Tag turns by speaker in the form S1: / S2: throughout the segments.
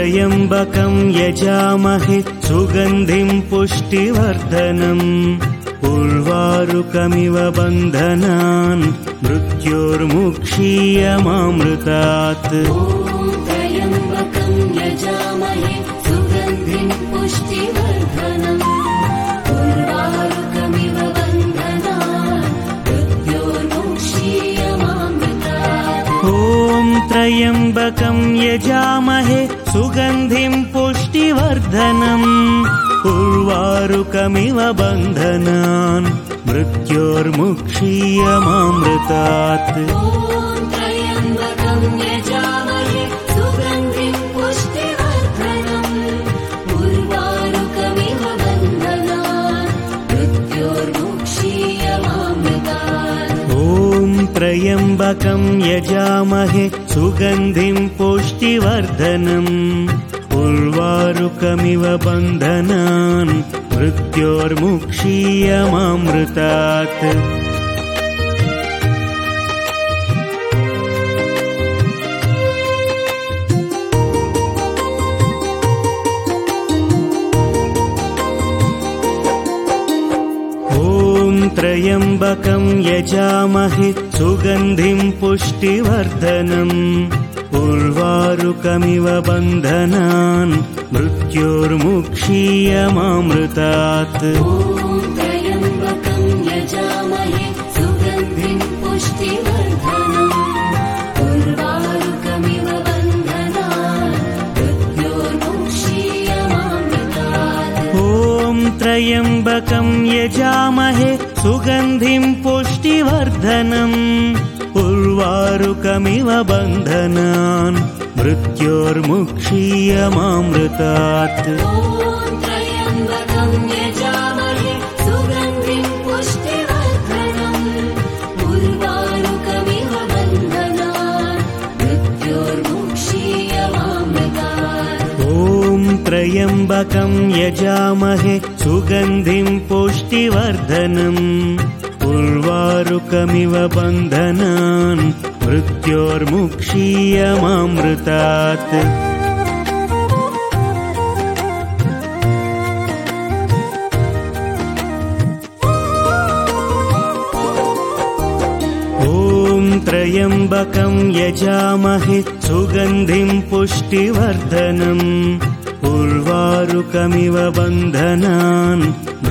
S1: त्र्यम्बकं यजामहे सुगन्धिं पुष्टिवर्धनम् उर्वारुकमिव बन्धनान् मृत्योर्मुक्षीयमामृतात्
S2: त्र्यम्बकं यजामहे सुगन्धिं पुष्टिवर्धनम् उर्वारुकमिव बन्धनान् मृत्योर्मुक्षीयमामृतात्
S1: ॐ त्र्यम्बकं यजामहे सुगन्धिं पुष्टिवर्धनम् उर्वारुकमिव बन्धनान् मृत्योर्मुक्षीयमामृतात्
S2: त्र्यम्बकं यजामहे सुगन्धिं पुष्टिवर्धनम् उर्वारुकमिव बन्धनान् मृत्योर्मुक्षीयमामृतात्
S1: ॐ त्र्यम्बकं यजामहे सुगन्धिं पुष्टिवर्धनम् उर्वारुकमिव बन्धनान् मृत्योर्मुक्षीयमामृतात् त्र्यम्बकं यजामहे सुगन्धिं पुष्टिवर्धनम् उर्वारुकमिव बन्धनान् मृत्योर्मुक्षीयमामृतात्
S2: त्र्यम्बकं यजामहे सुगन्धिं पुष्टिवर्धनम् उर्वारुकमिव बन्धनान् मृत्योर्मुक्षीयमामृतात्
S1: ॐ त्र्यम्बकं यजामहे सुगन्धिं पुष्टिवर्धनम् उर्वारुकमिव बन्धनान् मृत्योर्मुक्षीयमामृतात्
S2: त्र्यम्बकं यजामहे सुगन्धिं पुष्टिवर्धनम् उर्वारुकमिव बन्धनान् मृत्योर्मुक्षीयमामृतात्
S1: ॐ त्र्यम्बकं यजामहे सुगन्धिं पुष्टिवर्धनम् उर्वारुकमिव बन्धनान् मृत्योर्मुक्षीयमामृतात् ॐ त्र्यम्बकं यजामहे सुगन्धिं पुष्टिवर्धनम् उर्वारुकमिव बन्धनान्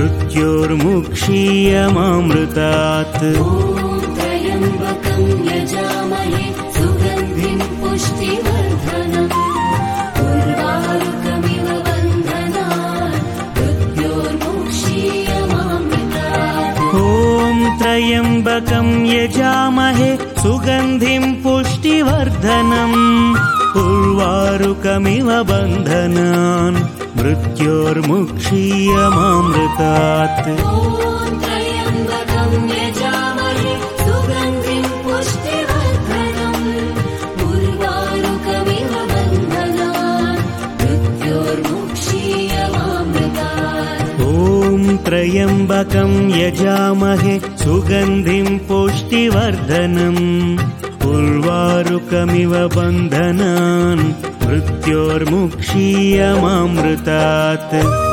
S1: मृत्योर्मुक्षीयमामृतात्
S2: त्र्यम्बकं यजामहे सुगन्धिं पुष्टिवर्धनम् उर्वारुकमिव बन्धनान् मृत्योर्मुक्षीयमामृतात्
S1: ॐ त्र्यम्बकं यजामहे सुगन्धिं पुष्टिवर्धनम् उर्वारुकमिव बन्धनान् मृत्योर्मुक्षीयमामृतात्
S2: त्र्यम्बकं यजामहे सुगन्धिं पुष्टिवर्धनम् उर्वारुकमिव बन्धनान् मृत्योर्मुक्षीयमामृतात्
S1: ॐ त्र्यम्बकं यजामहे सुगन्धिं पुष्टिवर्धनम् उर्वारुकमिव बन्धनान् मृत्योर्मुक्षीयमामृतात्